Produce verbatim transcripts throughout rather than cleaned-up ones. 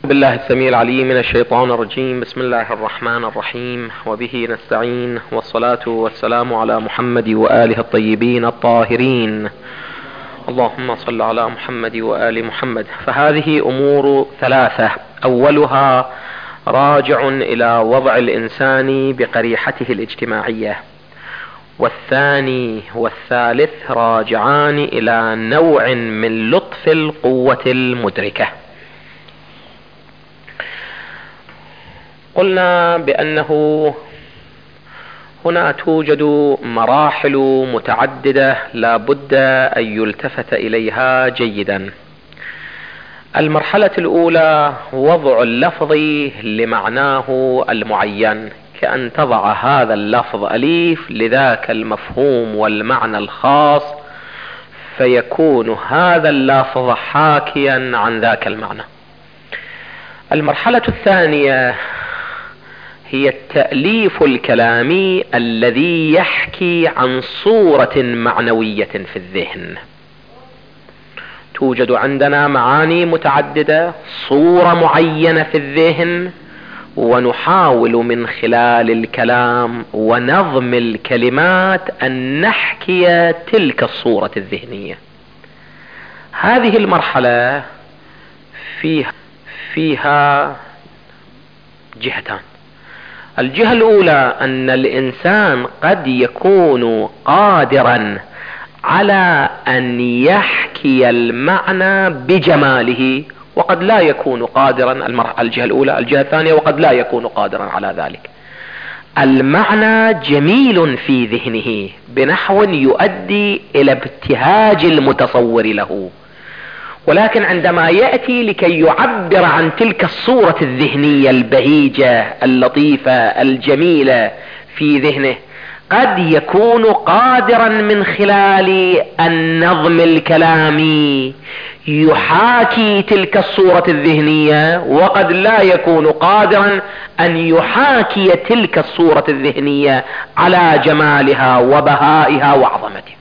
بالله السميع العليم من الشيطان الرجيم. بسم الله الرحمن الرحيم، وبه نستعين، والصلاة والسلام على محمد وآله الطيبين الطاهرين. اللهم صل على محمد وآل محمد. فهذه أمور ثلاثة: أولها راجع إلى وضع الإنسان بقريحته الاجتماعية، والثاني والثالث راجعان إلى نوع من لطف القوة المدركة. قلنا بأنه هنا توجد مراحل متعددة لا بد أن يلتفت إليها جيدا. المرحلة الأولى وضع اللفظ لمعناه المعين، كأن تضع هذا اللفظ أليف لذاك المفهوم والمعنى الخاص، فيكون هذا اللفظ حاكيا عن ذاك المعنى. المرحلة الثانية هي التأليف الكلامي الذي يحكي عن صورة معنوية في الذهن. توجد عندنا معاني متعددة، صورة معينة في الذهن، ونحاول من خلال الكلام ونظم الكلمات أن نحكي تلك الصورة الذهنية. هذه المرحلة فيها, فيها جهتان. الجهة الأولى أن الإنسان قد يكون قادرا على أن يحكي المعنى بجماله، وقد لا يكون قادرا. الجهة الأولى. الجهة الثانية وقد لا يكون قادرا على ذلك. المعنى جميل في ذهنه بنحو يؤدي إلى ابتهاج المتصور له، ولكن عندما يأتي لكي يعبر عن تلك الصورة الذهنية البهيجة اللطيفة الجميلة في ذهنه، قد يكون قادرا من خلال النظم الكلامي يحاكي تلك الصورة الذهنية، وقد لا يكون قادرا أن يحاكي تلك الصورة الذهنية على جمالها وبهائها وعظمتها.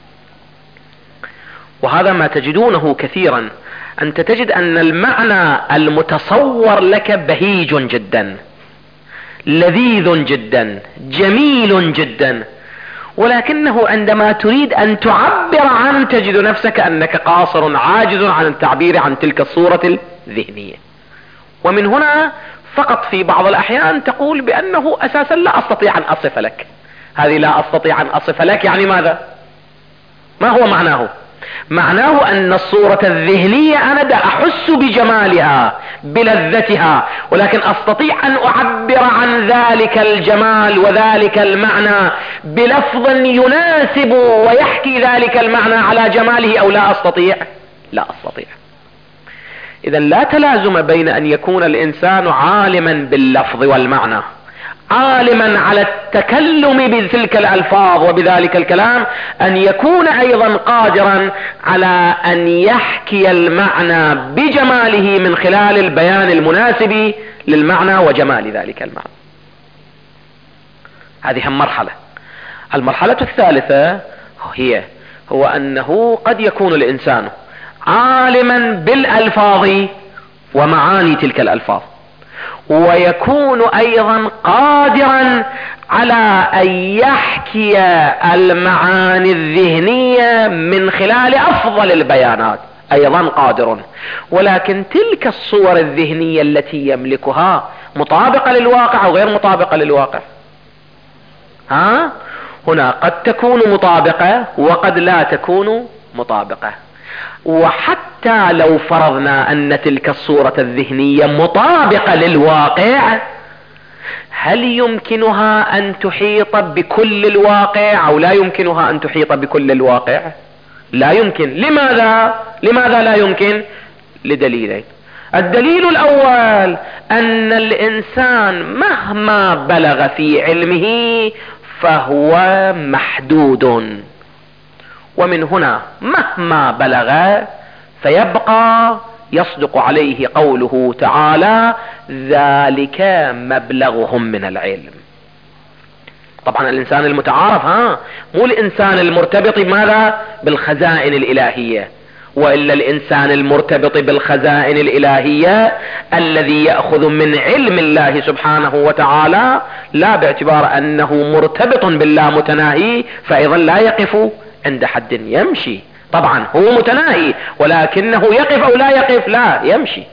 وهذا ما تجدونه كثيرا. أنت تجد أن المعنى المتصور لك بهيج جدا، لذيذ جدا، جميل جدا، ولكنه عندما تريد أن تعبر عنه تجد نفسك أنك قاصر عاجز عن التعبير عن تلك الصورة الذهنية. ومن هنا فقط في بعض الأحيان تقول بأنه أساسا لا أستطيع أن أصف لك. هذه لا أستطيع أن أصف لك يعني ماذا؟ ما هو معناه؟ معناه أن الصورة الذهنية أنا دا أحس بجمالها بلذتها، ولكن أستطيع أن أعبر عن ذلك الجمال وذلك المعنى بلفظ يناسب ويحكي ذلك المعنى على جماله، أو لا أستطيع؟ لا أستطيع. إذا لا تلازم بين أن يكون الإنسان عالما باللفظ والمعنى، عالما على التكلم بتلك الألفاظ وبذلك الكلام، أن يكون أيضا قادرا على أن يحكي المعنى بجماله من خلال البيان المناسب للمعنى وجمال ذلك المعنى. هذه مرحلة. المرحلة الثالثة هي هو أنه قد يكون الإنسان عالما بالألفاظ ومعاني تلك الألفاظ، ويكون أيضا قادرا على أن يحكي المعاني الذهنية من خلال أفضل البيانات، أيضا قادر. ولكن تلك الصور الذهنية التي يملكها مطابقة للواقع أو غير مطابقة للواقع؟ ها؟ هنا قد تكون مطابقة وقد لا تكون مطابقة. وحتى لو فرضنا أن تلك الصورة الذهنية مطابقة للواقع، هل يمكنها أن تحيط بكل الواقع أو لا يمكنها أن تحيط بكل الواقع؟ لا يمكن. لماذا؟ لماذا لا يمكن؟ لدليلين. الدليل الأول أن الإنسان مهما بلغ في علمه فهو محدود، ومن هنا مهما بلغ فيبقى يصدق عليه قوله تعالى: ذلك مبلغهم من العلم. طبعا الإنسان المتعارف، ها، مو الإنسان المرتبط بماذا؟ بالخزائن الإلهية، وإلا الإنسان المرتبط بالخزائن الإلهية الذي يأخذ من علم الله سبحانه وتعالى لا باعتبار أنه مرتبط بالله متناهي فأيضا لا يقف عند حد، يمشي. طبعا هو متناهي ولكنه يقف أو لا يقف؟ لا، يمشي.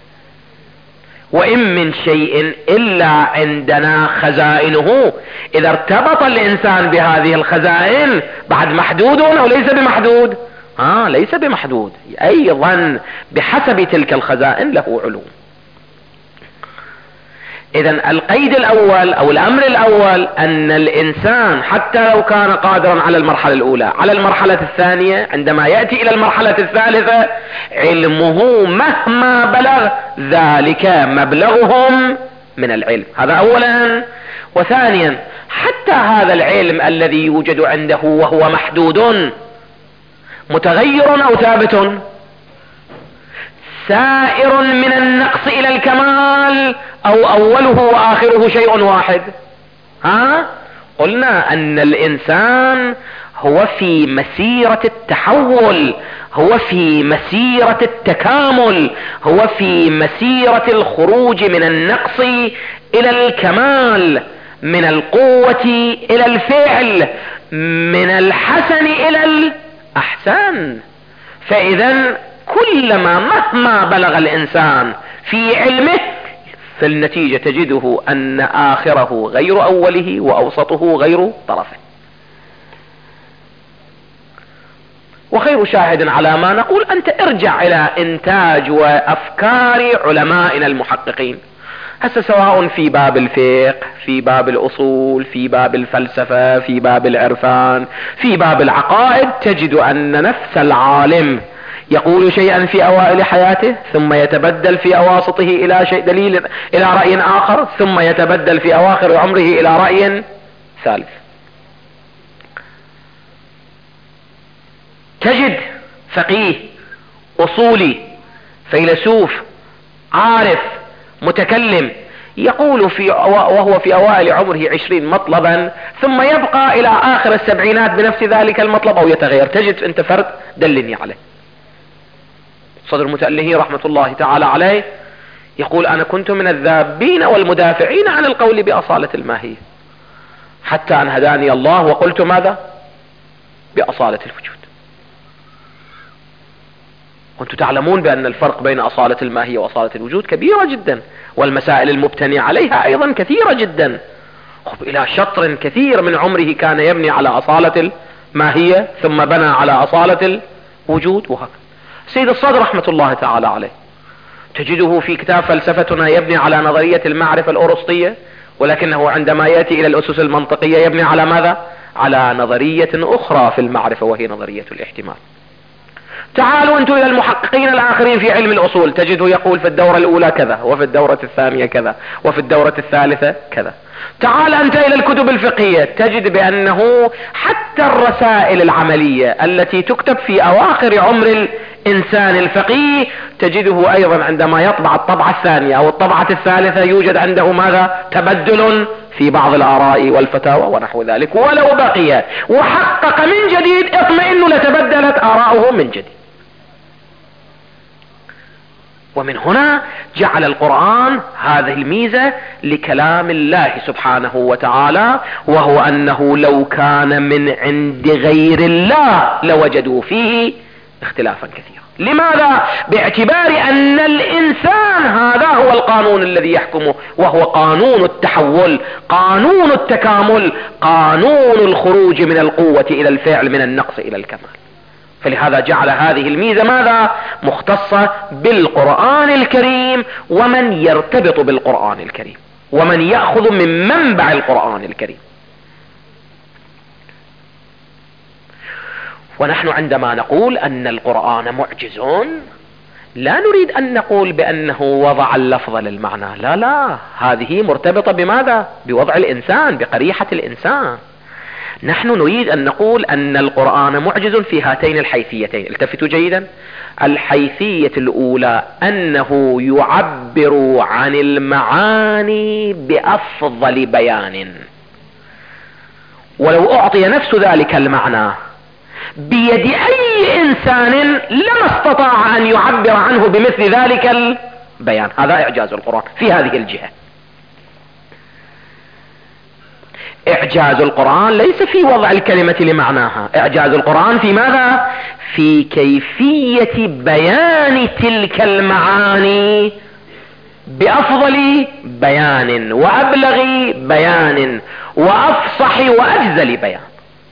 وإن من شيء إلا عندنا خزائنه. إذا ارتبط الإنسان بهذه الخزائن بعد محدود أو ليس بمحدود؟ آه ليس بمحدود، أيضا بحسب تلك الخزائن له علوم. إذن القيد الأول أو الأمر الأول أن الإنسان حتى لو كان قادرا على المرحلة الأولى، على المرحلة الثانية عندما يأتي إلى المرحلة الثالثة علمه مهما بلغ ذلك مبلغهم من العلم. هذا أولا. وثانيا حتى هذا العلم الذي يوجد عنده وهو محدود متغير أو ثابت؟ سائر من النقص إلى الكمال أو أوله وآخره شيء واحد؟ ها؟ قلنا أن الإنسان هو في مسيرة التحول، هو في مسيرة التكامل، هو في مسيرة الخروج من النقص إلى الكمال، من القوة إلى الفعل، من الحسن إلى الأحسن. فإذا كلما مهما بلغ الإنسان في علمه في النتيجة تجده أن آخره غير أوله وأوسطه غير طرفه. وخير شاهد على ما نقول أنت ارجع إلى إنتاج وأفكار علمائنا المحققين، هسه سواء في باب الفقه، في باب الأصول، في باب الفلسفة، في باب العرفان، في باب العقائد، تجد أن نفس العالم يقول شيئا في أوائل حياته ثم يتبدل في أواسطه إلى شيء دليل إلى رأي آخر، ثم يتبدل في أواخر عمره إلى رأي ثالث. تجد فقيه أصولي فيلسوف عارف متكلم يقول في وهو في أوائل عمره عشرين مطلبا ثم يبقى إلى آخر السبعينات بنفس ذلك المطلب أو يتغير. تجد أنت فرد دلني عليه. صدر المتألهي رحمة الله تعالى عليه يقول أنا كنت من الذابين والمدافعين عن القول بأصالة الماهية حتى أن هداني الله وقلت ماذا؟ بأصالة الوجود. كنتم تعلمون بأن الفرق بين أصالة الماهية وأصالة الوجود كبيرة جدا، والمسائل المبتنية عليها أيضا كثيرة جدا. خب إلى شطر كثير من عمره كان يبني على أصالة الماهية ثم بنى على أصالة الوجود وهكذا. سيد الصدر رحمة الله تعالى عليه تجده في كتاب فلسفتنا يبني على نظرية المعرفة الأرسطية، ولكنه عندما يأتي إلى الأسس المنطقية يبني على ماذا؟ على نظرية أخرى في المعرفة وهي نظرية الاحتمال. تعالوا أنتم إلى المحققين الآخرين في علم الأصول تجده يقول في الدورة الأولى كذا، وفي الدورة الثانية كذا، وفي الدورة الثالثة كذا. تعال أنت إلى الكتب الفقهية تجد بأنه حتى الرسائل العملية التي تكتب في أواخر عمر الإنسان الفقيه تجده أيضا عندما يطبع الطبعة الثانية أو الطبعة الثالثة يوجد عنده ماذا؟ تبدل في بعض الآراء والفتاوى ونحو ذلك. ولو بقي وحقق من جديد اطمئن لتبدلت آراؤه من جديد. ومن هنا جعل القرآن هذه الميزة لكلام الله سبحانه وتعالى، وهو أنه لو كان من عند غير الله لوجدوا فيه اختلافا كثيرا. لماذا؟ باعتبار أن الإنسان هذا هو القانون الذي يحكمه، وهو قانون التحول، قانون التكامل، قانون الخروج من القوة إلى الفعل، من النقص إلى الكمال. فلهذا جعل هذه الميزة ماذا؟ مختصة بالقرآن الكريم ومن يرتبط بالقرآن الكريم ومن يأخذ من منبع القرآن الكريم. ونحن عندما نقول أن القرآن معجز لا نريد أن نقول بأنه وضع اللفظ للمعنى، لا لا، هذه مرتبطة بماذا؟ بوضع الإنسان، بقريحة الإنسان. نحن نريد أن نقول أن القرآن معجز في هاتين الحيثيتين. التفتوا جيدا، الحيثية الأولى أنه يعبر عن المعاني بأفضل بيان، ولو أعطي نفس ذلك المعنى بيد اي انسان لما استطاع ان يعبر عنه بمثل ذلك البيان. هذا اعجاز القرآن في هذه الجهة. اعجاز القرآن ليس في وضع الكلمة لمعناها، اعجاز القرآن في ماذا؟ في كيفية بيان تلك المعاني بافضل بيان وابلغ بيان وافصح واجزل بيان.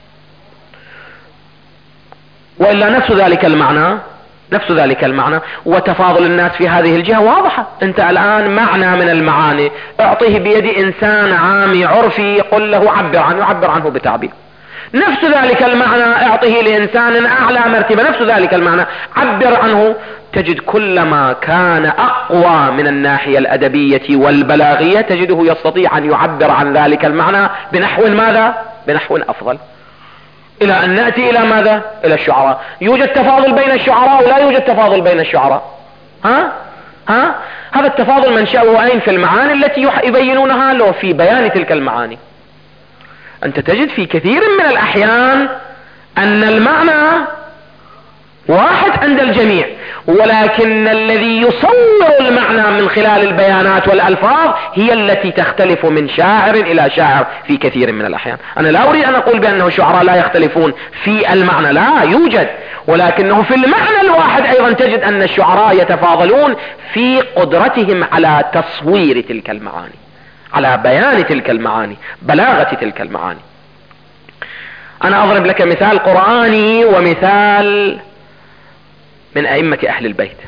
والا نفس ذلك المعنى نفس ذلك المعنى وتفاضل الناس في هذه الجهة واضحة. انت الان معنى من المعاني اعطيه بيد انسان عامي عرفي قل له عبر عنه يعبر عنه بتعبير. نفس ذلك المعنى اعطيه لانسان اعلى مرتبة نفس ذلك المعنى عبر عنه، تجد كلما كان اقوى من الناحية الادبية والبلاغية تجده يستطيع ان يعبر عن ذلك المعنى بنحو ماذا؟ بنحو افضل. الى ان نأتي الى ماذا؟ الى الشعراء. يوجد تفاضل بين الشعراء ولا يوجد تفاضل بين الشعراء؟ ها ها هذا التفاضل منشأه اين؟ في المعاني التي يبينونها له في بيان تلك المعاني. انت تجد في كثير من الاحيان ان المعنى واحد عند الجميع، ولكن الذي يصور المعنى من خلال البيانات والالفاظ هي التي تختلف من شاعر الى شاعر في كثير من الاحيان. انا لا اريد ان اقول بانه الشعراء لا يختلفون في المعنى، لا يوجد، ولكنه في المعنى الواحد ايضا تجد ان الشعراء يتفاضلون في قدرتهم على تصوير تلك المعاني، على بيان تلك المعاني، بلاغة تلك المعاني. انا اضرب لك مثال قرآني ومثال من ائمة اهل البيت.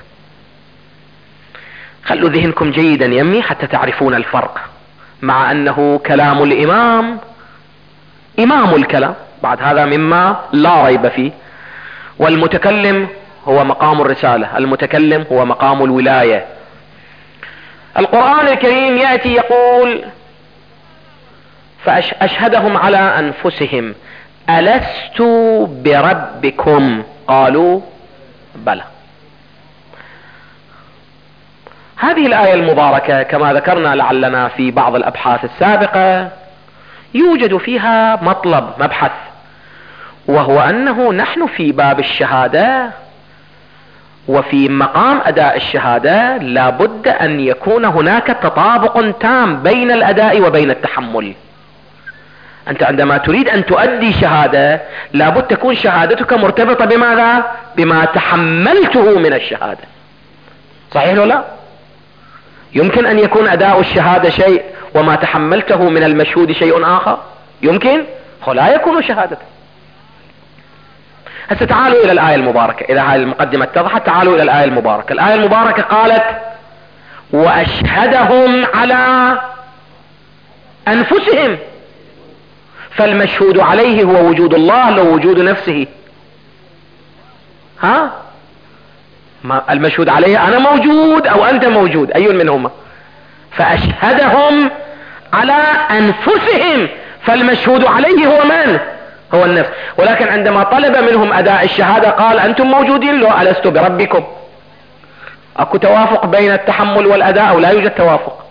خلوا ذهنكم جيدا يمي حتى تعرفون الفرق، مع انه كلام الامام امام الكلام، بعد هذا مما لا ريب فيه، والمتكلم هو مقام الرسالة، المتكلم هو مقام الولاية. القرآن الكريم يأتي يقول فأشهدهم على أنفسهم ألست بربكم قالوا بلى. هذه الآية المباركة كما ذكرنا لعلنا في بعض الأبحاث السابقة يوجد فيها مطلب مبحث، وهو أنه نحن في باب الشهادة وفي مقام أداء الشهادة لابد أن يكون هناك تطابق تام بين الأداء وبين التحمل. أنت عندما تريد أن تؤدي شهادة لابد تكون شهادتك مرتبطة بماذا؟ بما تحملته من الشهادة. صحيح ولا لا؟ يمكن أن يكون أداء الشهادة شيء وما تحملته من المشهود شيء آخر؟ يمكن؟ لا يكون شهادة. هسه تعالوا إلى الآية المباركة، إذا هذه المقدمة اتضحت تعالوا إلى الآية المباركة. الآية المباركة قالت وأشهدهم على أنفسهم، فالمشهود عليه هو وجود الله لو وجود نفسه. ها ما المشهود عليه أنا موجود أو أنت موجود، أي منهما؟ فأشهدهم على أنفسهم، فالمشهود عليه هو من؟ هو النفس. ولكن عندما طلب منهم أداء الشهادة قال أنتم موجودين لو ألست بربكم. أكو توافق بين التحمل والأداء أو لا يوجد توافق؟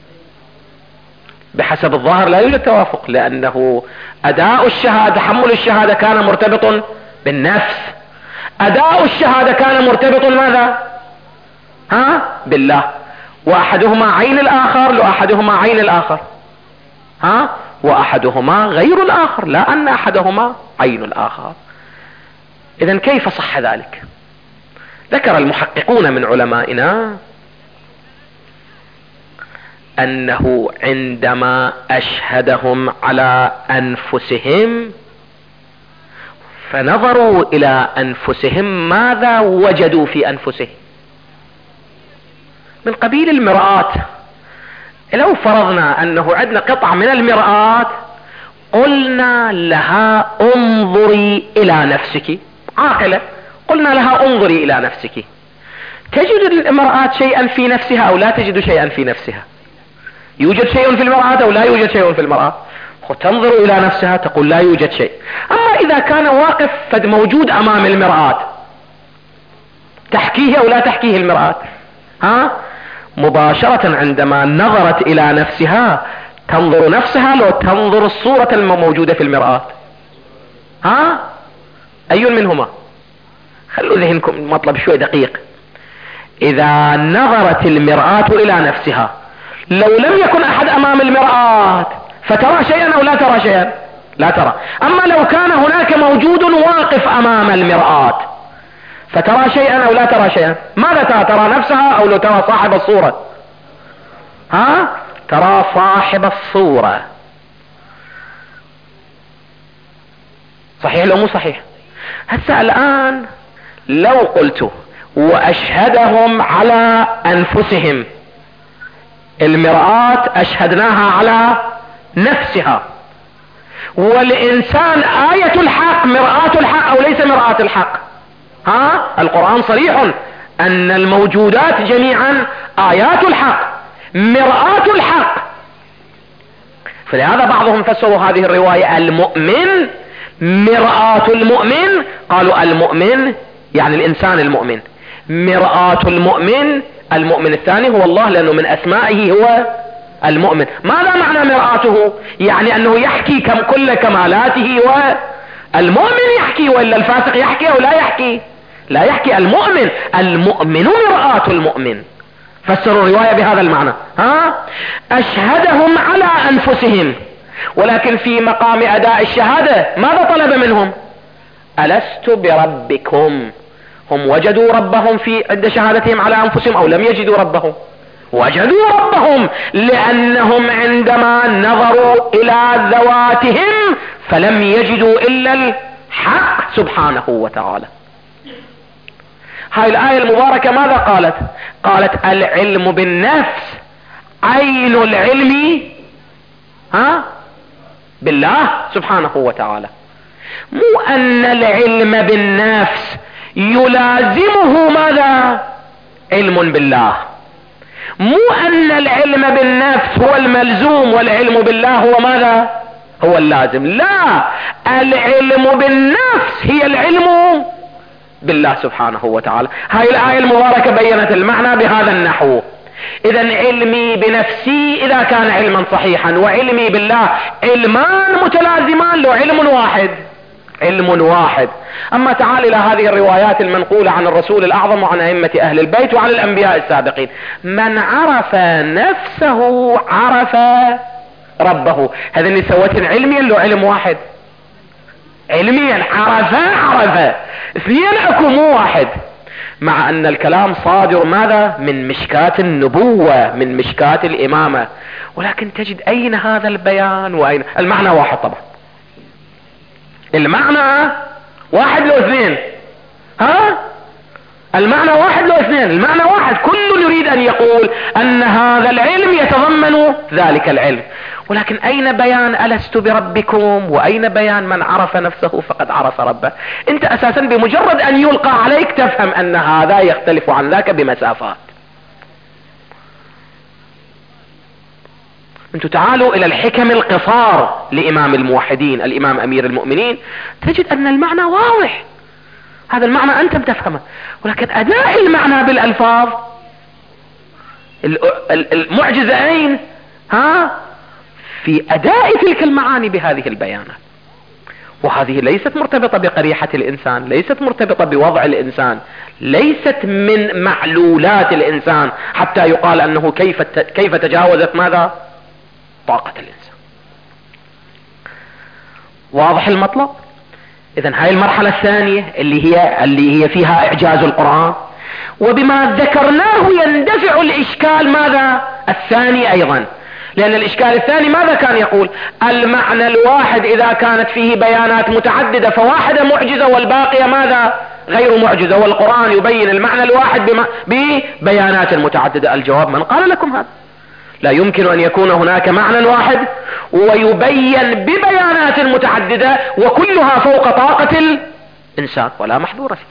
بحسب الظاهر لا يوجد توافق، لأنه أداء الشهادة تحمل الشهادة كان مرتبط بالنفس، أداء الشهادة كان مرتبط ماذا؟ ها بالله، وأحدهما عين الآخر لو أحدهما عين الآخر، ها وأحدهما غير الآخر، لا أن أحدهما عين الآخر. إذن كيف صح ذلك؟ ذكر المحققون من علمائنا أنه عندما أشهدهم على أنفسهم فنظروا إلى أنفسهم ماذا وجدوا في أنفسهم من قبيل المرآة. لو فرضنا أنه عندنا قطعة من المرآة قلنا لها انظري إلى نفسك، عاقلة قلنا لها انظري إلى نفسك، تجد المرآة شيئا في نفسها أو لا تجد شيئا في نفسها؟ يوجد شيء في المرآة أو لا يوجد شيء في المرآة؟ تنظر إلى نفسها تقول لا يوجد شيء. أما إذا كان واقف فد موجود أمام المرآة تحكيه أو لا تحكيه المرآة؟ ها مباشرة عندما نظرت إلى نفسها تنظر نفسها لو تنظر الصورة الموجودة في المرآة؟ ها أي منهما؟ خلوا ذهنكم مطلب شوي دقيق. إذا نظرت المرآة إلى نفسها، لو لم يكن أحد أمام المرآة فترى شيئا أو لا ترى شيئا؟ لا ترى. أما لو كان هناك موجود واقف أمام المرآة فترى شيئا أو لا ترى شيئا؟ ماذا ترى؟ ترى نفسها أو لو ترى صاحب الصورة؟ ها؟ ترى صاحب الصورة. صحيح لو مو صحيح؟ هسه الآن لو قلت وأشهدهم على أنفسهم، المرآة أشهدناها على نفسها، والإنسان آية الحق مرآة الحق أو ليس مرآة الحق؟ ها؟ القرآن صريح أن الموجودات جميعا آيات الحق مرآة الحق. فلهذا بعضهم فسروا هذه الرواية المؤمن مرآة المؤمن، قالوا المؤمن يعني الإنسان المؤمن، مرآة المؤمن المؤمن الثاني هو الله، لأنه من أسمائه هو المؤمن. ماذا معنى مرآته؟ يعني أنه يحكي كم كل كمالاته، والمؤمن يحكي وإلا الفاسق يحكي أو لا يحكي؟ لا يحكي. المؤمن المؤمن مرآة المؤمن. فسروا الرواية بهذا المعنى. ها؟ أشهدهم على أنفسهم، ولكن في مقام أداء الشهادة ماذا طلب منهم؟ ألست بربكم؟ هم وجدوا ربهم في عند شهادتهم على أنفسهم أو لم يجدوا ربهم؟ وجدوا ربهم، لأنهم عندما نظروا إلى ذواتهم فلم يجدوا إلا الحق سبحانه وتعالى. هاي الآية المباركة ماذا قالت؟ قالت العلم بالنفس عين العلم ها بالله سبحانه وتعالى. مو أن العلم بالنفس يلازمه ماذا؟ علم بالله. مو أن العلم بالنفس هو الملزوم والعلم بالله هو ماذا؟ هو اللازم. لا، العلم بالنفس هي العلم بالله سبحانه وتعالى. هاي الآية المباركة بيّنت المعنى بهذا النحو. إذا علمي بنفسي إذا كان علما صحيحا وعلمي بالله علمان متلازمان لو علم واحد، علم واحد. أما تعال إلى هذه الروايات المنقولة عن الرسول الأعظم وعن أئمة أهل البيت وعن الأنبياء السابقين، من عرف نفسه عرف ربه. هذا اللي سوته علميا لو علم واحد، علميا عرف عرف اثنين اكو مو واحد، مع ان الكلام صادر ماذا؟ من مشكاة النبوة، من مشكاة الامامة، ولكن تجد اين هذا البيان واين المعنى؟ واحد طبعا، المعنى واحد لو اثنين. ها؟ المعنى واحد لو اثنين، المعنى واحد. كل يريد ان يقول ان هذا العلم يتضمن ذلك العلم، ولكن اين بيان ألست بربكم؟ واين بيان من عرف نفسه فقد عرف ربه؟ انت اساسا بمجرد ان يلقى عليك تفهم ان هذا يختلف عن ذاك بمسافات. انتوا تعالوا الى الحكم القصار لامام الموحدين الامام امير المؤمنين، تجد ان المعنى واضح، هذا المعنى انت بتفهمه، ولكن اداء المعنى بالالفاظ المعجزة اين؟ ها؟ في اداء تلك المعاني بهذه البيانات. وهذه ليست مرتبطة بقريحة الانسان، ليست مرتبطة بوضع الانسان، ليست من معلولات الانسان حتى يقال انه كيف كيف تجاوزت ماذا؟ طاقة الانسان. واضح المطلب؟ اذن هاي المرحلة الثانية اللي هي اللي هي فيها اعجاز القرآن، وبما ذكرناه يندفع الاشكال ماذا؟ الثاني ايضا، لان الاشكال الثاني ماذا كان يقول؟ المعنى الواحد اذا كانت فيه بيانات متعددة فواحدة معجزة والباقية ماذا؟ غير معجزة، والقرآن يبين المعنى الواحد ببيانات متعددة. الجواب من قال لكم هذا؟ لا يمكن ان يكون هناك معنى واحد ويبين ببيانات متعددة وكلها فوق طاقة الانسان، ولا محذور فيه.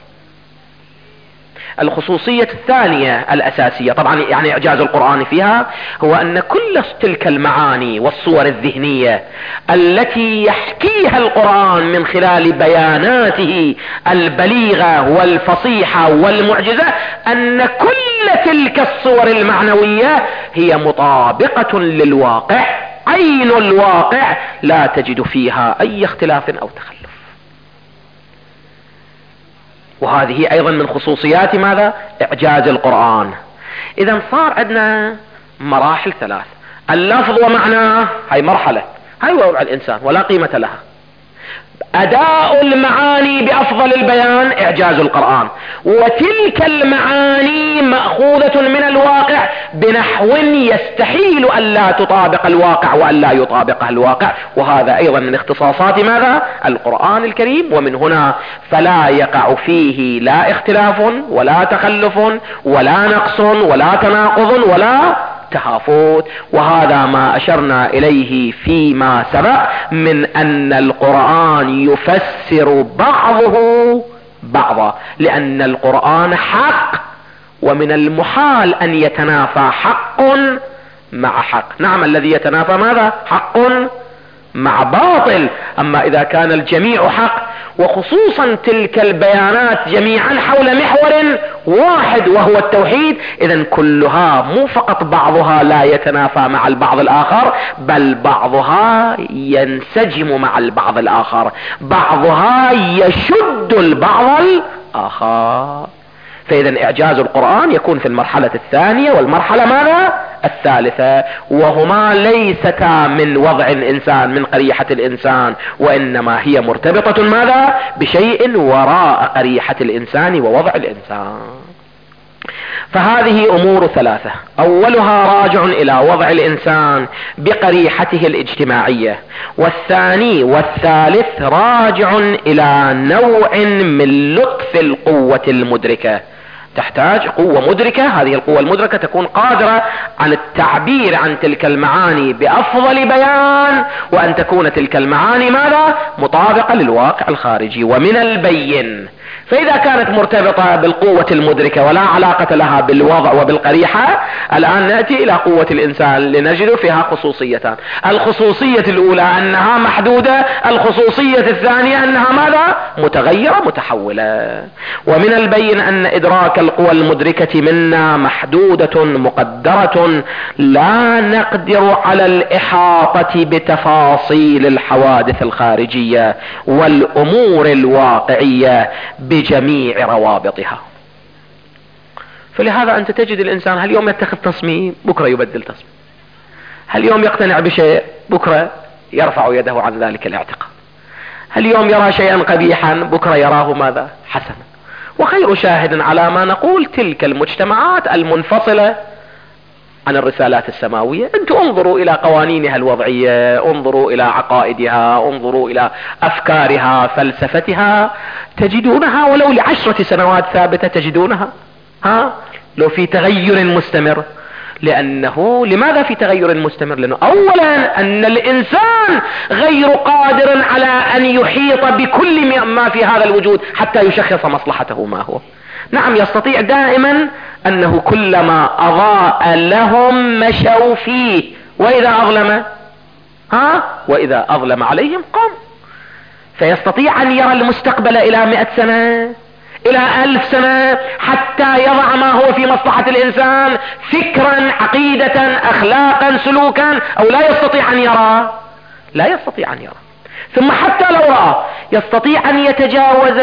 الخصوصية الثانية الاساسية طبعا يعني اعجاز القرآن فيها هو ان كل تلك المعاني والصور الذهنية التي يحكيها القرآن من خلال بياناته البليغة والفصيحة والمعجزة، ان كل تلك الصور المعنوية هي مطابقة للواقع، عين الواقع، لا تجد فيها اي اختلاف او تخلف. وهذه ايضا من خصوصيات ماذا؟ اعجاز القرآن. اذا صار عندنا مراحل ثلاث: اللفظ ومعناه، هاي مرحلة، هاي وضع الانسان ولا قيمة لها. اداء المعاني بافضل البيان اعجاز القرآن، وتلك المعاني مأخوذة من الواقع بنحو يستحيل ان لا تطابق الواقع وان لا يطابقه الواقع، وهذا ايضا من اختصاصات ماذا؟ القرآن الكريم. ومن هنا فلا يقع فيه لا اختلاف ولا تخلف ولا نقص ولا تناقض ولا تهافت. وهذا ما اشرنا اليه فيما سبق من ان القرآن يفسر بعضه بعضا، لان القرآن حق، ومن المحال ان يتنافى حق مع حق. نعم، الذي يتنافى ماذا؟ حق مع باطل. اما اذا كان الجميع حق، وخصوصا تلك البيانات جميعا حول محور واحد وهو التوحيد، اذا كلها مو فقط بعضها لا يتنافى مع البعض الاخر، بل بعضها ينسجم مع البعض الاخر، بعضها يشد البعض الاخر. فاذا اعجاز القرآن يكون في المرحلة الثانية والمرحلة ماذا؟ الثالثة، وهما ليستا من وضع الانسان، من قريحة الانسان، وانما هي مرتبطة ماذا؟ بشيء وراء قريحة الانسان ووضع الانسان. فهذه امور ثلاثة: اولها راجع الى وضع الانسان بقريحته الاجتماعية، والثاني والثالث راجع الى نوع من لطف القوة المدركة. تحتاج قوة مدركة، هذه القوة المدركة تكون قادرة عن التعبير عن تلك المعاني بأفضل بيان، وأن تكون تلك المعاني ماذا؟ مطابقة للواقع الخارجي. ومن البين، فإذا كانت مرتبطة بالقوة المدركة ولا علاقة لها بالوضع وبالقريحة، الآن نأتي إلى قوة الإنسان لنجد فيها خصوصيتان: الخصوصية الأولى أنها محدودة، الخصوصية الثانية أنها ماذا؟ متغيرة متحولة. ومن البين أن إدراك القوى المدركة منا محدودة مقدرة، لا نقدر على الإحاطة بتفاصيل الحوادث الخارجية والأمور الواقعية بجميع روابطها. فلهذا أنت تجد الإنسان هل يوم يتخذ تصميم بكرة يبدل تصميم، هل يوم يقتنع بشيء بكرة يرفع يده عن ذلك الاعتقاد، هل يوم يرى شيئا قبيحا بكرة يراه ماذا؟ حسنا. وخير شاهد على ما نقول تلك المجتمعات المنفصلة عن الرسالات السماوية. انتم انظروا الى قوانينها الوضعية، انظروا الى عقائدها، انظروا الى افكارها، فلسفتها، تجدونها ولو لعشرة سنوات ثابتة تجدونها ها لو في تغير مستمر. لانه لماذا في تغير مستمر؟ لانه اولا ان الانسان غير قادر على ان يحيط بكل ما في هذا الوجود حتى يشخص مصلحته ما هو. نعم، يستطيع دائما انه كلما اضاء لهم مشوا فيه، واذا اظلم ها واذا اظلم عليهم قام. فيستطيع ان يرى المستقبل الى مئة سنة، الى الف سنة، حتى يضع ما هو في مصلحة الانسان فكرا، عقيدة، اخلاقا، سلوكا، او لا يستطيع ان يرى، لا يستطيع ان يرى. ثم حتى لو رأى يستطيع ان يتجاوز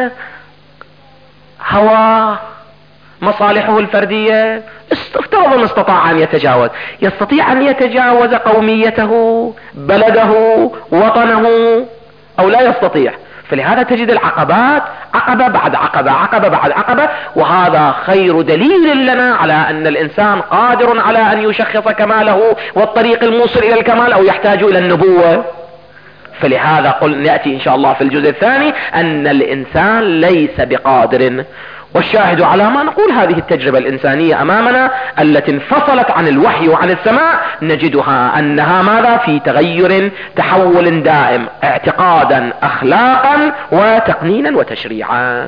هواه، مصالحه الفردية. افترض ان استطاع ان يتجاوز، يستطيع ان يتجاوز قوميته، بلده، وطنه، او لا يستطيع. فلهذا تجد العقبات عقبة بعد عقبة، عقبة بعد عقبة. وهذا خير دليل لنا على ان الانسان قادر على ان يشخص كماله والطريق الموصل الى الكمال، او يحتاج الى النبوة. فلهذا قل نأتي ان شاء الله في الجزء الثاني ان الانسان ليس بقادر. والشاهد على ما نقول هذه التجربة الانسانية امامنا التي انفصلت عن الوحي وعن السماء، نجدها انها ماذا؟ في تغير، تحول دائم، اعتقادا، اخلاقا، وتقنينا وتشريعا.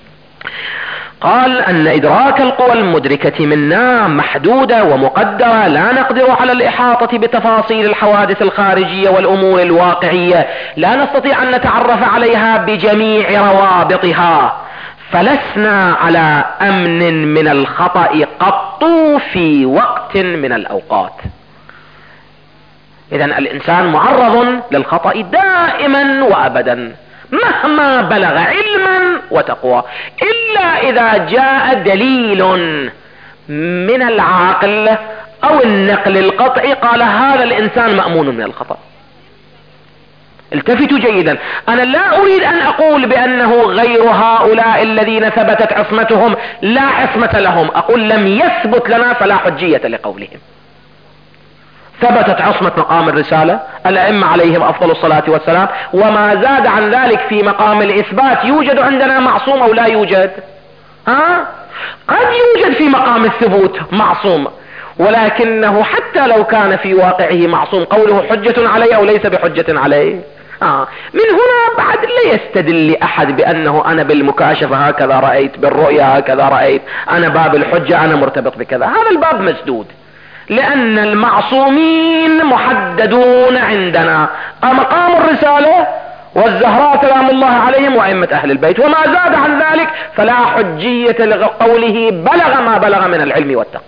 قال ان ادراك القوى المدركة منا محدودة ومقدرة، لا نقدر على الاحاطة بتفاصيل الحوادث الخارجية والامور الواقعية، لا نستطيع ان نتعرف عليها بجميع روابطها، فلسنا على امن من الخطأ قط في وقت من الاوقات. اذن الانسان معرض للخطأ دائما وابدا، مهما بلغ علما وتقوى، إلا إذا جاء دليل من العقل أو النقل القطعي قال هذا الإنسان مأمون من الخطأ. التفتوا جيدا، أنا لا أريد أن أقول بأنه غير هؤلاء الذين ثبتت عصمتهم لا عصمة لهم، أقول لم يثبت لنا فلا حجية لقولهم. ثبتت عصمة مقام الرسالة، الأئمة عليهم أفضل الصلاة والسلام، وما زاد عن ذلك في مقام الإثبات يوجد عندنا معصوم أو لا يوجد؟ ها؟ قد يوجد في مقام الثبوت معصوم، ولكنه حتى لو كان في واقعه معصوم قوله حجة عليه أو ليس بحجة عليه. آه. من هنا بعد لا يستدل أحد بأنه أنا بالمكاشفة هكذا رأيت، بالرؤية هكذا رأيت، أنا باب الحجة أنا مرتبط بكذا، هذا الباب مسدود، لأن المعصومين محددون عندنا مقام الرسالة والزهراء سلام الله عليهم وأئمة أهل البيت، وما زاد عن ذلك فلا حجية لقوله بلغ ما بلغ من العلم والتقوى.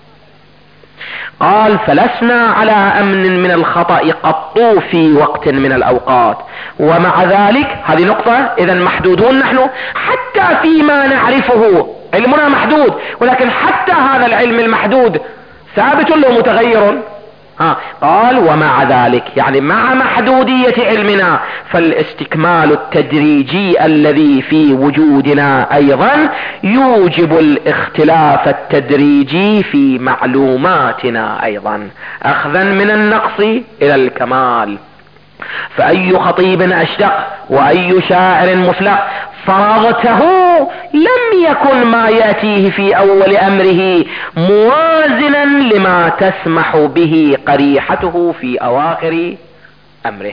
قال فلسنا على أمن من الخطأ قط في وقت من الأوقات، ومع ذلك هذه نقطة، إذا محدودون نحن حتى فيما نعرفه، علمنا محدود، ولكن حتى هذا العلم المحدود ثابت له متغير. ها قال ومع ذلك يعني مع محدودية علمنا فالاستكمال التدريجي الذي في وجودنا أيضا يوجب الاختلاف التدريجي في معلوماتنا أيضا، أخذا من النقص إلى الكمال. فأي خطيب أشدق وأي شاعر مفلق فرضته لم يكن ما يأتيه في أول أمره موازنا لما تسمح به قريحته في أواخر أمره،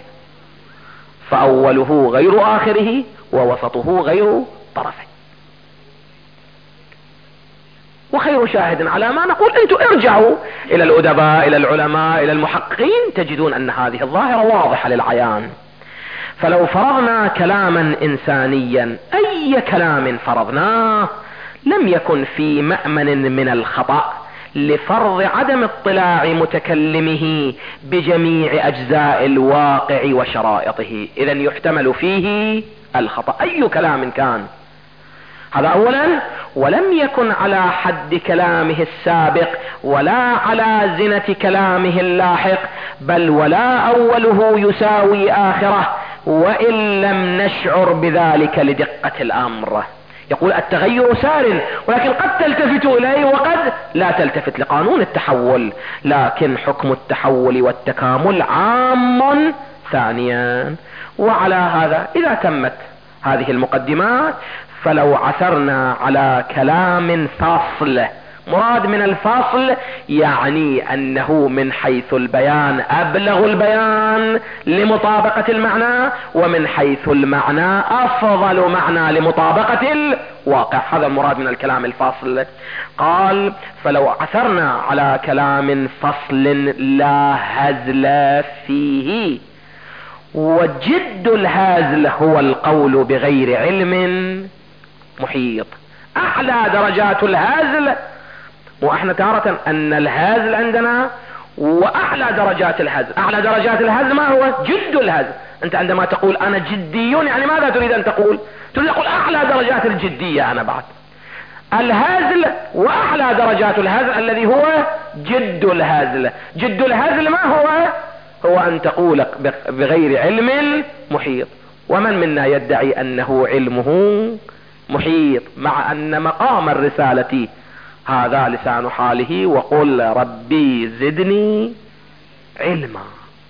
فأوله غير آخره ووسطه غير طرفه. وخير شاهد على ما نقول انتم ارجعوا الى الادباء الى العلماء الى المحققين تجدون ان هذه الظاهرة واضحة للعيان. فلو فرضنا كلاما انسانيا اي كلام فرضناه لم يكن في مأمن من الخطأ لفرض عدم اطلاع متكلمه بجميع اجزاء الواقع وشرائطه، اذا يحتمل فيه الخطأ اي كلام كان. هذا اولا. ولم يكن على حد كلامه السابق ولا على زنة كلامه اللاحق، بل ولا اوله يساوي اخره، وان لم نشعر بذلك لدقة الامر. يقول التغير سار، ولكن قد تلتفت اليه وقد لا تلتفت لقانون التحول، لكن حكم التحول والتكامل عام. ثانيا وعلى هذا اذا تمت هذه المقدمات فلو عثرنا على كلام فاصل، مراد من الفاصل يعني انه من حيث البيان ابلغ البيان لمطابقة المعنى، ومن حيث المعنى افضل معنى لمطابقة الواقع، هذا المراد من الكلام الفاصل. قال فلو عثرنا على كلام فصل لا هزل فيه، وجد الهزل هو القول بغير علم محيط، اعلى درجات الهزل، واحنا تارة ان الهزل عندنا واعلى درجات الهزل. اعلى درجات الهزل ما هو؟ جد الهزل. انت عندما تقول انا جدي يعني ماذا تريد ان تقول؟ تريد تقول اعلى درجات الجدية انا بعد. الهزل واعلى درجات الهزل الذي هو جد الهزل. جد الهزل ما هو؟ هو ان تقول بغير علم محيط. ومن منا يدعي انه علمه محيط، مع ان مقام الرسالة هذا لسان حاله وقل ربي زدني علما.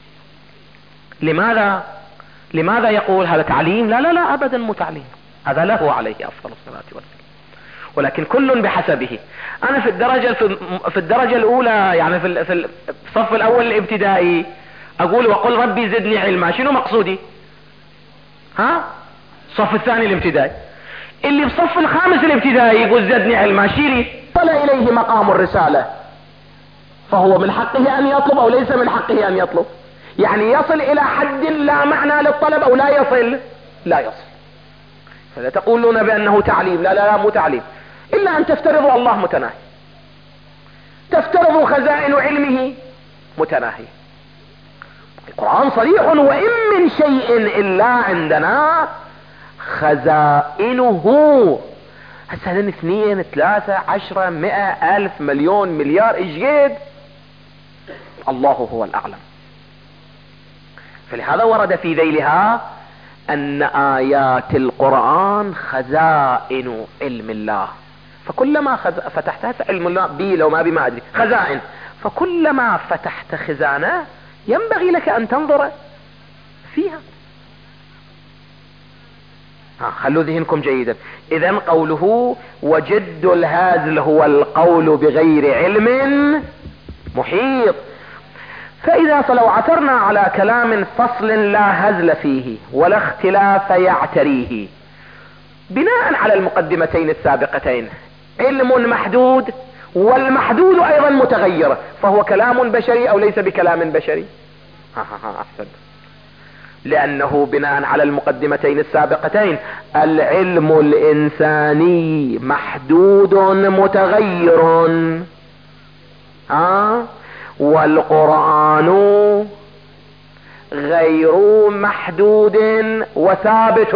لماذا لماذا يقول هذا تعليم؟ لا لا لا ابدا مو تعليم، هذا له عليه افضل الصلاة والسلام، ولكن كل بحسبه. انا في الدرجة في الدرجة الاولى يعني في في الصف الاول الابتدائي اقول وقل ربي زدني علما، شنو مقصودي؟ ها الصف الثاني الابتدائي. اللي بصف الخامس الابتدائي يقول زدني علما، شيلي طلع اليه مقام الرسالة، فهو من حقه ان يطلب او ليس من حقه ان يطلب؟ يعني يصل الى حد لا معنى للطلب او لا يصل؟ لا يصل. فلا تقولون بانه تعليم، لا لا لا مو تعليم، الا ان تفترضوا الله متناهي، تفترضوا خزائن علمه متناهي. القرآن صريح وإن من شيء إلا عندنا خزائنه. هسه هذين اثنين ثلاثة عشرة مئة الف مليون مليار ايش قد؟ الله هو الاعلم. فلهذا ورد في ذيلها ان ايات القرآن خزائن علم الله، فكلما خز... فتحتها علم الله بي لو ما بي ما ادري خزائن، فكلما فتحت خزانة ينبغي لك ان تنظر فيها. ها خلوا ذهنكم جيدا. اذا قوله وجد الهازل هو القول بغير علم محيط. فاذا فلو عثرنا على كلام فصل لا هزل فيه ولا اختلاف يعتريه بناء على المقدمتين السابقتين، علم محدود والمحدود ايضا متغير، فهو كلام بشري او ليس بكلام بشري؟ ها ها ها احسن. لانه بناء على المقدمتين السابقتين العلم الانساني محدود متغير، ها، والقرآن غير محدود وثابت،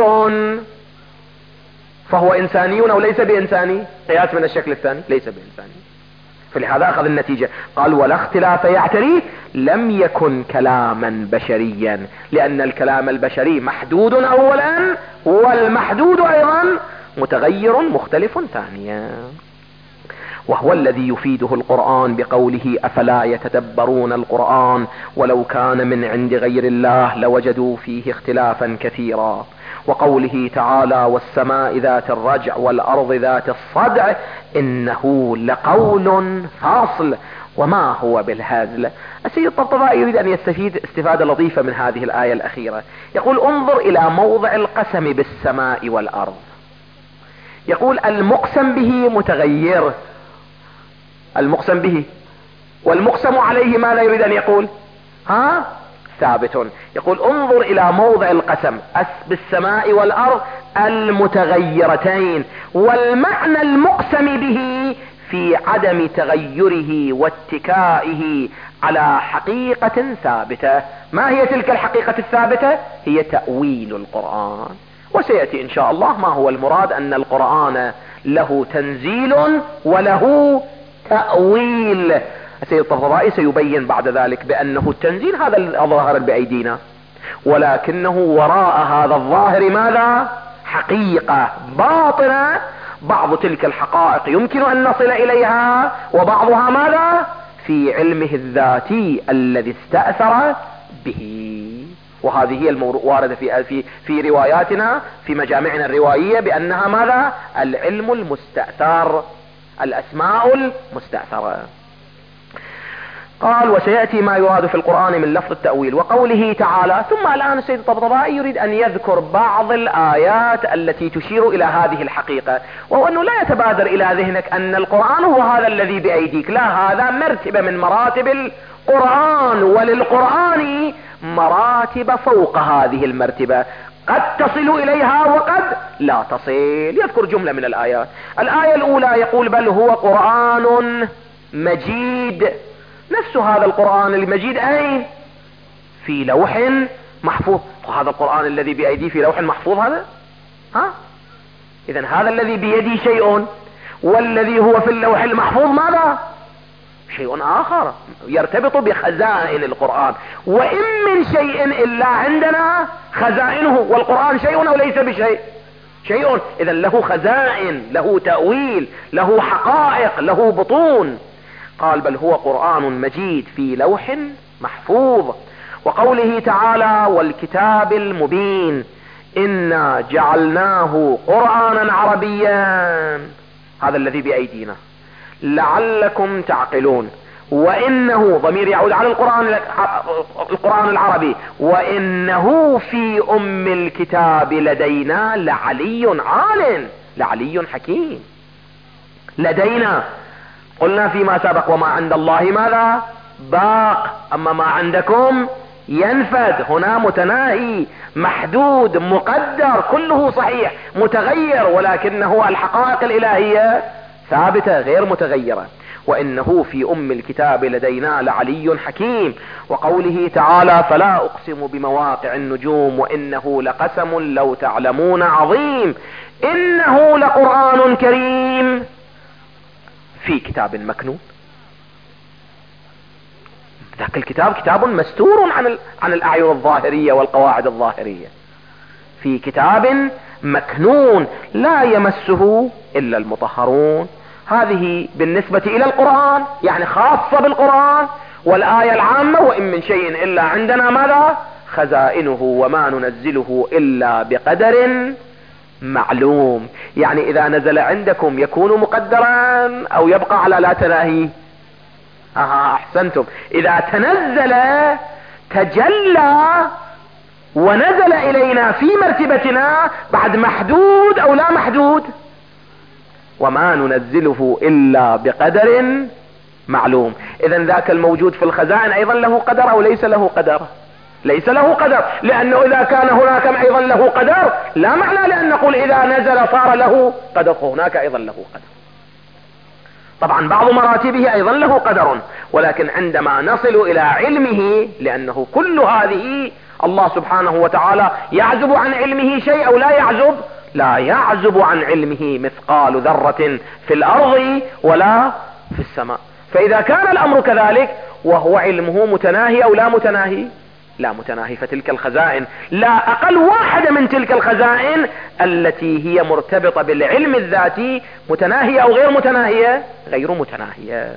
فهو انساني او ليس بانساني؟ قياس من الشكل الثاني ليس بانساني. فلهذا اخذ النتيجة قال ولا اختلاف يعتريه، لم يكن كلاما بشريا، لان الكلام البشري محدود اولا والمحدود ايضا متغير مختلف ثانيا. وهو الذي يفيده القرآن بقوله افلا يتدبرون القرآن ولو كان من عند غير الله لوجدوا فيه اختلافا كثيرا. وقوله تعالى والسماء ذات الرجع والارض ذات الصدع انه لقول فاصل وما هو بالهزل. السيد الطبطبائي يريد ان يستفيد استفادة لطيفة من هذه الآية الأخيرة. يقول انظر الى موضع القسم بالسماء والارض، يقول المقسم به متغير، المقسم به، والمقسم عليه ماذا يريد ان يقول؟ ها ثابت. يقول انظر الى موضع القسم بالسماء والارض المتغيرتين، والمعنى المقسم به في عدم تغيره واتكائه على حقيقة ثابتة. ما هي تلك الحقيقة الثابتة؟ هي تأويل القرآن. وسيأتي ان شاء الله ما هو المراد، ان القرآن له تنزيل وله تأويل. السيد الطبطبائي سيبين بعد ذلك بانه التنزيل هذا الظاهر بايدينا، ولكنه وراء هذا الظاهر ماذا؟ حقيقة باطنة، بعض تلك الحقائق يمكن ان نصل اليها وبعضها ماذا؟ في علمه الذاتي الذي استأثر به. وهذه هي الواردة في في في رواياتنا في مجامعنا الروائية بانها ماذا؟ العلم المستأثر، الاسماء المستأثرة. قال وسيأتي ما يراد في القرآن من لفظ التأويل. وقوله تعالى ثم الآن السيد الطبطبائي يريد أن يذكر بعض الآيات التي تشير إلى هذه الحقيقة، وهو أنه لا يتبادر إلى ذهنك أن القرآن هو هذا الذي بأيديك، لا، هذا مرتبة من مراتب القرآن، وللقرآن مراتب فوق هذه المرتبة قد تصل إليها وقد لا تصل. يذكر جملة من الآيات. الآية الأولى يقول بل هو قرآن مجيد. نفس هذا القرآن المجيد أين؟ في لوح محفوظ. وهذا القرآن الذي بأيدي في لوح محفوظ هذا؟ ها؟ إذن هذا الذي بيدي شيء، والذي هو في اللوح المحفوظ ماذا؟ شيء آخر يرتبط بخزائن القرآن. وإن من شيء إلا عندنا خزائنه، والقرآن شيء أو ليس بشيء؟ شيء. إذن له خزائن، له تأويل، له حقائق، له بطون. قال بل هو قرآن مجيد في لوح محفوظ. وقوله تعالى والكتاب المبين إنا جعلناه قرآنا عربيا، هذا الذي بأيدينا، لعلكم تعقلون. وإنه ضمير يعود على القرآن القرآن العربي، وإنه في أم الكتاب لدينا لعلي عال، لعلي حكيم. لدينا قلنا فيما سبق وما عند الله ماذا؟ باق، اما ما عندكم ينفد. هنا متناهي، محدود، مقدر، كله صحيح، متغير، ولكنه الحقائق الالهية ثابتة غير متغيرة. وإنه في أم الكتاب لدينا لعلي حكيم. وقوله تعالى فلا أقسم بمواقع النجوم وإنه لقسم لو تعلمون عظيم إنه لقرآن كريم في كتاب مكنون. ذاك الكتاب كتاب مستور عن عن الأعين الظاهرية والقواعد الظاهرية، في كتاب مكنون لا يمسه إلا المطهرون. هذه بالنسبة إلى القرآن يعني خاصة بالقرآن. والآية العامة وإن من شيء إلا عندنا ماذا؟ خزائنه وما ننزله إلا بقدر معلوم. يعني إذا نزل عندكم يكون مقدرا أو يبقى على لا تناهي؟ آه أحسنتم. إذا تنزل تجلى ونزل إلينا في مرتبتنا بعد محدود أو لا محدود. وما ننزله إلا بقدر معلوم. إذن ذاك الموجود في الخزائن أيضا له قدر أو ليس له قدر؟ ليس له قدر، لأنه إذا كان هناك أيضا له قدر لا معنى لأن نقول إذا نزل صار له قدر، هناك أيضا له قدر. طبعا بعض مراتبه أيضا له قدر، ولكن عندما نصل إلى علمه، لأنه كل هذه الله سبحانه وتعالى يعزب عن علمه شيء أو لا يعزب؟ لا يعزب عن علمه مثقال ذرة في الأرض ولا في السماء. فإذا كان الأمر كذلك وهو علمه متناهي أو لا متناهي؟ لا متناهي. فتلك الخزائن لا أقل واحدة من تلك الخزائن التي هي مرتبطة بالعلم الذاتي متناهية أو غير متناهية؟ غير متناهية.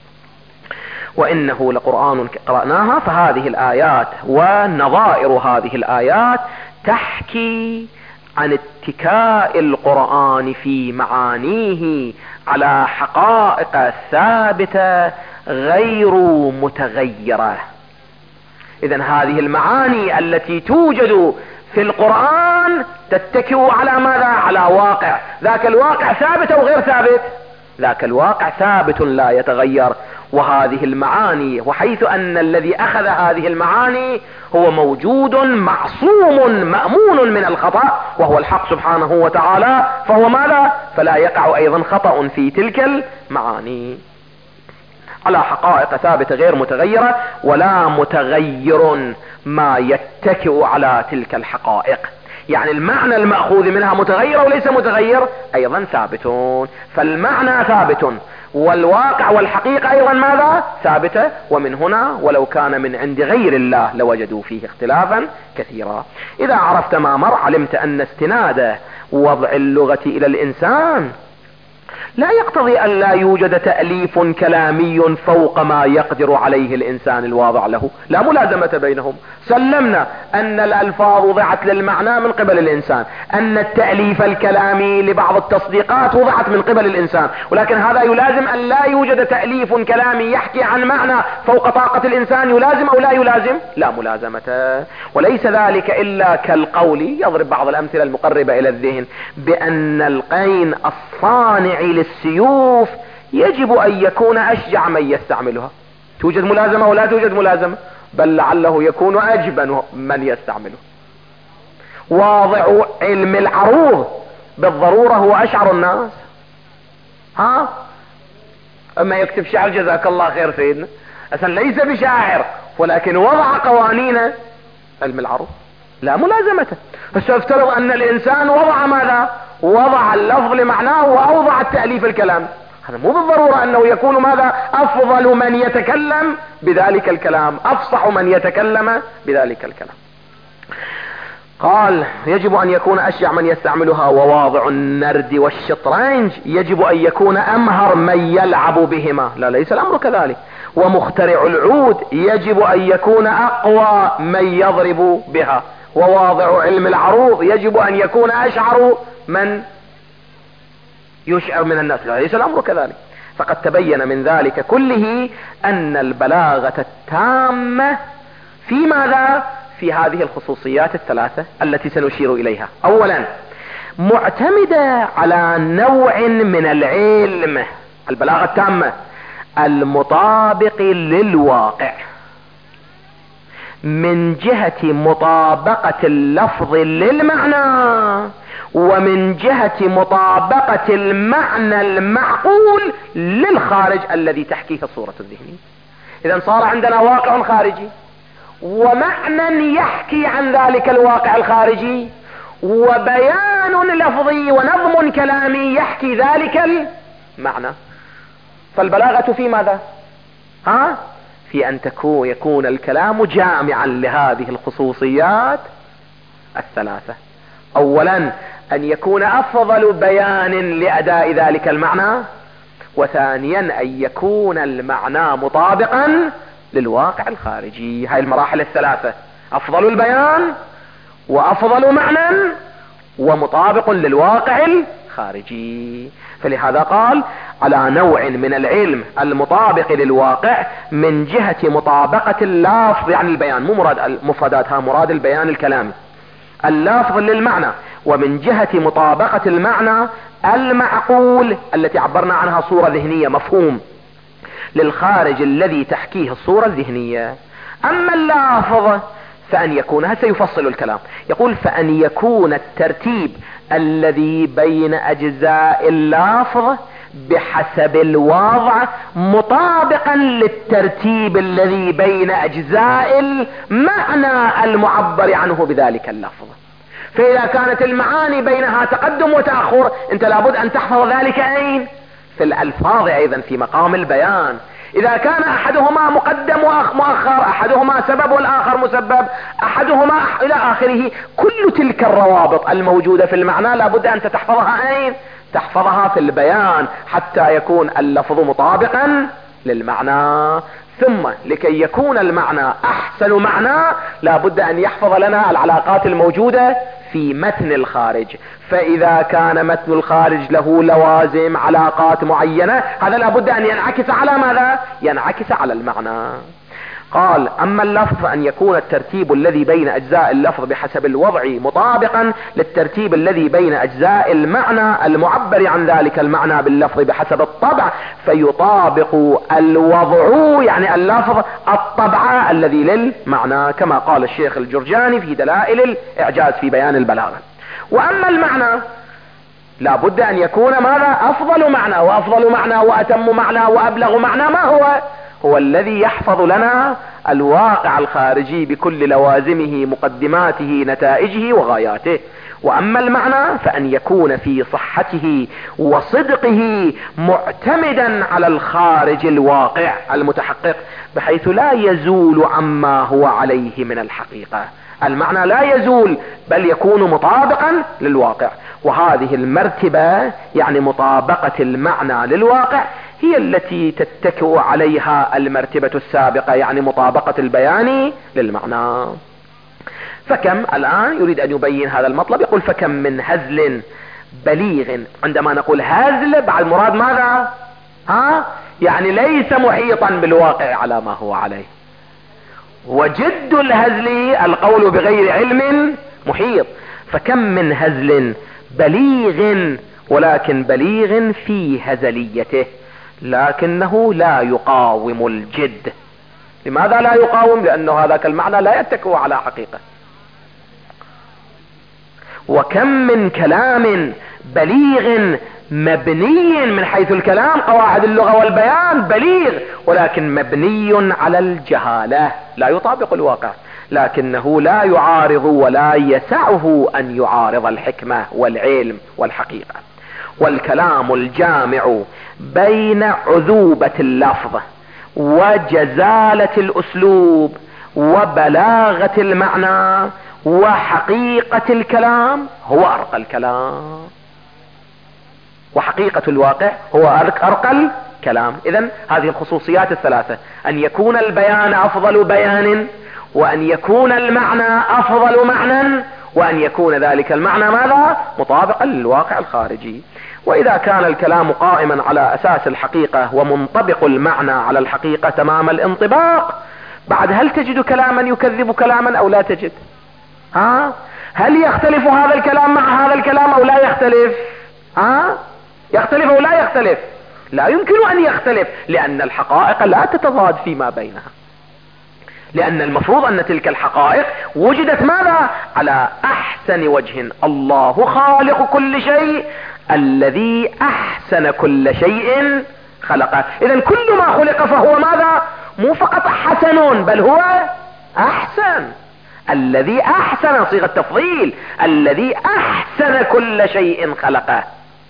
وإنه لقرآن قرأناها. فهذه الآيات ونظائر هذه الآيات تحكي عن اتكاء القرآن في معانيه على حقائق ثابتة غير متغيرة. إذن هذه المعاني التي توجد في القرآن تتكئ على ماذا؟ على واقع. ذاك الواقع ثابت أو غير ثابت؟ ذاك الواقع ثابت لا يتغير. وهذه المعاني، وحيث أن الذي أخذ هذه المعاني هو موجود معصوم مأمون من الخطأ وهو الحق سبحانه وتعالى، فهو ماذا؟ فلا يقع أيضا خطأ في تلك المعاني، على حقائق ثابتة غير متغيرة، ولا متغير ما يتكئ على تلك الحقائق. يعني المعنى المأخوذ منها متغير وليس متغير أيضا ثابتون. فالمعنى ثابت والواقع والحقيقة أيضا ماذا؟ ثابتة. ومن هنا ولو كان من عند غير الله لوجدوا فيه اختلافا كثيرا. إذا عرفت ما مر علمت أن استناد وضع اللغة إلى الإنسان لا يقتضي أن لا يوجد تأليف كلامي فوق ما يقدر عليه الإنسان الواضع له. لا ملازمة بينهم. سلمنا أن الألفاظ وضعت للمعنى من قبل الإنسان، أن التأليف الكلامي لبعض التصديقات وضعت من قبل الإنسان، ولكن هذا يلازم أن لا يوجد تأليف كلامي يحكي عن معنى فوق طاقة الإنسان. يلازم أو لا يلازم؟ لا ملازمة. وليس ذلك إلا كالقول، يضرب بعض الأمثلة المقربة إلى الذهن، بأن القين الصانع للسيوف يجب أن يكون أشجع من يستعملها. توجد ملازمة ولا توجد ملازمة؟ بل لعله يكون أجبن من يستعمله. واضع علم العروض بالضرورة هو أشعر الناس. ها أما يكتب شعر جزاك الله خير سيدنا، أصلا ليس بشاعر ولكن وضع قوانين علم العروض لا ملازمة. بس افترض أن الإنسان وضع ماذا؟ وضع اللفظ لمعناه وأوضع التأليف الكلام. هذا مو بالضرورة أنه يكون ماذا؟ أفضل من يتكلم بذلك الكلام، أفصح من يتكلم بذلك الكلام. قال يجب أن يكون أشجع من يستعملها. وواضع النرد والشطرنج يجب أن يكون أمهر من يلعب بهما. لا ليس الأمر كذلك. ومخترع العود يجب أن يكون أقوى من يضرب بها. وواضع علم العروض يجب أن يكون أشعر من يشعر من الناس. لا ليس الأمر كذلك. فقد تبين من ذلك كله أن البلاغة التامة في ماذا؟ في هذه الخصوصيات الثلاثة التي سنشير إليها. أولا معتمدة على نوع من العلم، البلاغة التامة المطابق للواقع من جهة مطابقة اللفظ للمعنى ومن جهة مطابقة المعنى المعقول للخارج الذي تحكيه الصورة الذهنية. اذا صار عندنا واقع خارجي ومعنى يحكي عن ذلك الواقع الخارجي وبيان لفظي ونظم كلامي يحكي ذلك المعنى. فالبلاغة في ماذا؟ ها؟ في ان تكون يكون الكلام جامعا لهذه الخصوصيات الثلاثة. اولا ان يكون افضل بيان لاداء ذلك المعنى، وثانيا ان يكون المعنى مطابقا للواقع الخارجي. هاي المراحل الثلاثة: افضل البيان وافضل معنى ومطابق للواقع الخارجي. فلهذا قال على نوع من العلم المطابق للواقع من جهة مطابقة اللفظ، يعني البيان، مو مراد المفردات، ها مراد البيان الكلامي، اللفظ للمعنى، ومن جهة مطابقة المعنى المعقول التي عبرنا عنها صورة ذهنية، مفهوم، للخارج الذي تحكيه الصورة الذهنية. اما اللافظ فان يكون، هذا سيفصل الكلام، يقول فان يكون الترتيب الذي بين اجزاء اللافظ بحسب الوضع مطابقا للترتيب الذي بين اجزاء المعنى المعبر عنه بذلك اللفظ. فاذا كانت المعاني بينها تقدم وتأخر، انت لابد ان تحفظ ذلك اين؟ في الالفاظ ايضا في مقام البيان. اذا كان احدهما مقدم ومؤخر، احدهما سبب والاخر مسبب، احدهما الى اخره، كل تلك الروابط الموجودة في المعنى لابد ان تحفظها اين؟ تحفظها في البيان حتى يكون اللفظ مطابقا للمعنى. ثم لكي يكون المعنى احسن معنى لابد ان يحفظ لنا العلاقات الموجودة في متن الخارج. فاذا كان متن الخارج له لوازم، علاقات معينة، هذا لابد ان ينعكس على ماذا؟ ينعكس على المعنى. قال اما اللفظ ان يكون الترتيب الذي بين اجزاء اللفظ بحسب الوضع مطابقا للترتيب الذي بين اجزاء المعنى المعبر عن ذلك المعنى باللفظ بحسب الطبع، فيطابق الوضع يعني اللفظ الطبع الذي للمعنى، كما قال الشيخ الجرجاني في دلائل الاعجاز في بيان البلاغة. واما المعنى لابد ان يكون ماذا؟ افضل معنى، وافضل معنى واتم معنى وابلغ معنى ما هو؟ هو الذي يحفظ لنا الواقع الخارجي بكل لوازمه، مقدماته، نتائجه وغاياته. واما المعنى فان يكون في صحته وصدقه معتمدا على الخارج الواقع المتحقق، بحيث لا يزول عما هو عليه من الحقيقة. المعنى لا يزول بل يكون مطابقا للواقع. وهذه المرتبة يعني مطابقة المعنى للواقع هي التي تتكئ عليها المرتبة السابقة، يعني مطابقة البيان للمعنى. فكم الآن يريد أن يبين هذا المطلب، يقول فكم من هزل بليغ. عندما نقول هزل بعد مراد ماذا؟ ها؟ يعني ليس محيطا بالواقع على ما هو عليه. وجد الهزل القول بغير علم محيط. فكم من هزل بليغ، ولكن بليغ في هزليته، لكنه لا يقاوم الجد. لماذا لا يقاوم؟ لأنه هذاك المعنى لا يتكئ على حقيقة. وكم من كلام بليغ مبني من حيث الكلام، قواعد اللغة والبيان بليغ، ولكن مبني على الجهالة، لا يطابق الواقع، لكنه لا يعارض ولا يسعه أن يعارض الحكمة والعلم والحقيقة. والكلام الجامع بين عذوبة اللفظ وجزالة الأسلوب وبلاغة المعنى وحقيقة الكلام هو أرقى الكلام، وحقيقة الواقع هو أرقى الكلام. إذن هذه الخصوصيات الثلاثة: أن يكون البيان أفضل بيان، وأن يكون المعنى أفضل معنى، وأن يكون ذلك المعنى ماذا؟ مطابقا للواقع الخارجي. وإذا كان الكلام قائما على أساس الحقيقة ومنطبق المعنى على الحقيقة تمام الانطباق، بعد هل تجد كلاما يكذب كلاما أو لا تجد؟ ها؟ هل يختلف هذا الكلام مع هذا الكلام أو لا يختلف؟ ها؟ يختلف أو لا يختلف؟ لا يمكن أن يختلف، لأن الحقائق لا تتضاد فيما بينها. لأن المفروض أن تلك الحقائق وجدت ماذا؟ على أحسن وجه. الله خالق كل شيء الذي أحسن كل شيء خلقه. إذن كل ما خلق فهو ماذا؟ مو فقط حسن بل هو أحسن. الذي أحسن صيغة تفضيل، الذي أحسن كل شيء خلقه.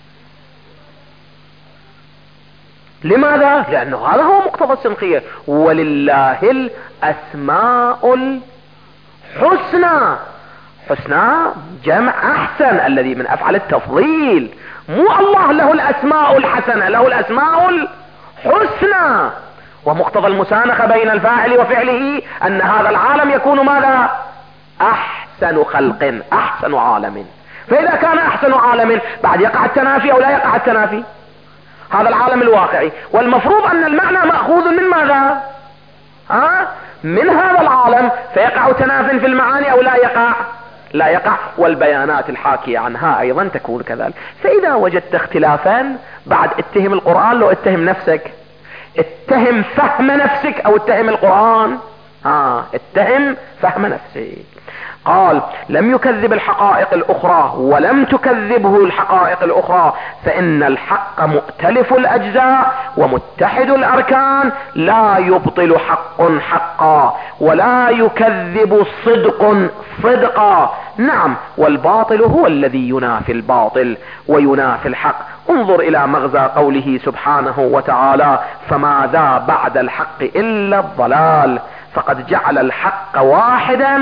لماذا؟ لأنه هذا هو مقتضى السنخية. ولله الأسماء الحسنى. حسنى جمع أحسن الذي من أفعل التفضيل. مو الله له الأسماء الحسنة، له الأسماء الحسنى. ومقتضى المسانخة بين الفاعل وفعله أن هذا العالم يكون ماذا؟ أحسن خلق، أحسن عالم. فإذا كان أحسن عالم بعد يقع التنافي أو لا يقع التنافي؟ هذا العالم الواقعي، والمفروض أن المعنى مأخوذ من ماذا؟ ها؟ من هذا العالم، فيقع تناف في المعاني أو لا يقع؟ لا يقع. والبيانات الحاكية عنها أيضا تكون كذلك. فإذا وجدت اختلافا بعد اتهم القرآن لو اتهم نفسك، اتهم فهم نفسك أو اتهم القرآن. ها، اتهم فهم نفسك. قال لم يكذب الحقائق الأخرى ولم تكذبه الحقائق الأخرى، فإن الحق مؤتلف الأجزاء ومتحد الأركان، لا يبطل حق حقا ولا يكذب صدق صدقا. نعم، والباطل هو الذي ينافي الباطل وينافي الحق. انظر إلى مغزى قوله سبحانه وتعالى: فماذا بعد الحق إلا الضلال. فقد جعل الحق واحدا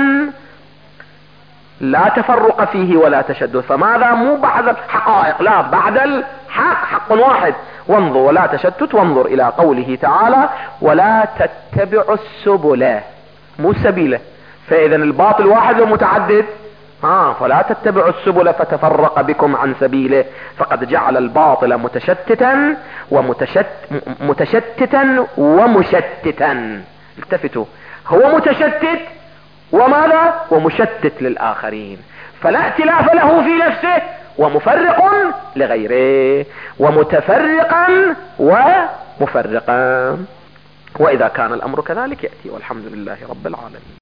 لا تفرق فيه ولا تشدد. فماذا؟ مو بعد الحقائق، لا، بعد الحق، حق واحد. وانظر ولا تشتت. وانظر إلى قوله تعالى: ولا تتبعوا السبل، مو سبيله. فإذا الباطل واحد ومتعدد. ها، فلا تتبعوا السبل فتفرق بكم عن سبيله. فقد جعل الباطل متشتتا ومتشت متشتتا ومشتتا. التفتوا، هو متشتت وماذا؟ ومشتت للآخرين. فلا ائتلاف له في نفسه، ومفرق لغيره، ومتفرقا ومفرقا. وإذا كان الأمر كذلك يأتي. والحمد لله رب العالمين.